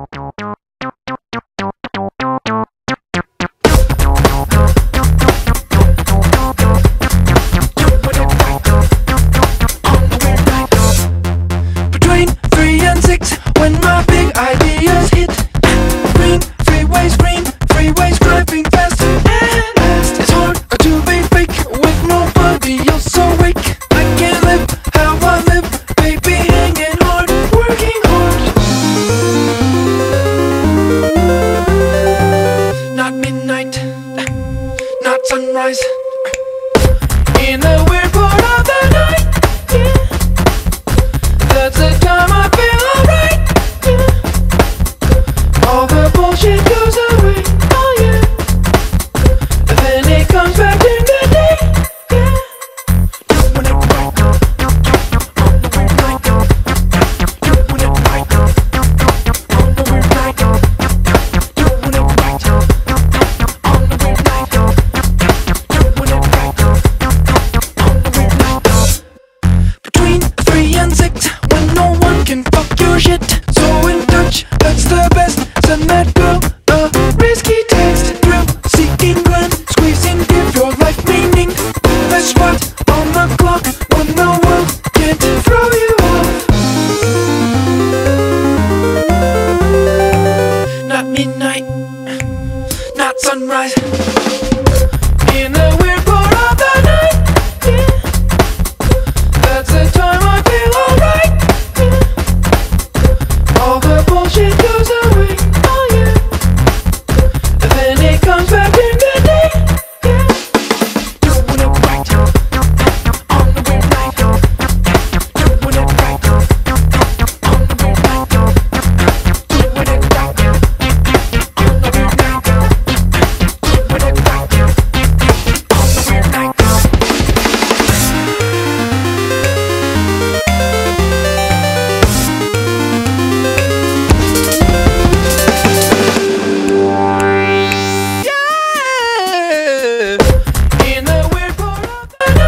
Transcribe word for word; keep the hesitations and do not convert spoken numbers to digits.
Between three and six, when my big ideas hit. Green freeways, green freeways, driving fast and fast. It's hard to be fake with nobody else awake. I can't live how I live, baby, hanging hard, working hard. Not midnight, not sunrise. In a weird part of the night, yeah. That's the time I feel alright, yeah. All the bullshit goes away, oh yeah. And then it comes back in the day, yeah. Doing it right, on the weird night. Doing it right, on the weird night. Doing it right, on the weird night. Doing it right, on the weird night. Between three and six, when no one can fuck your shit.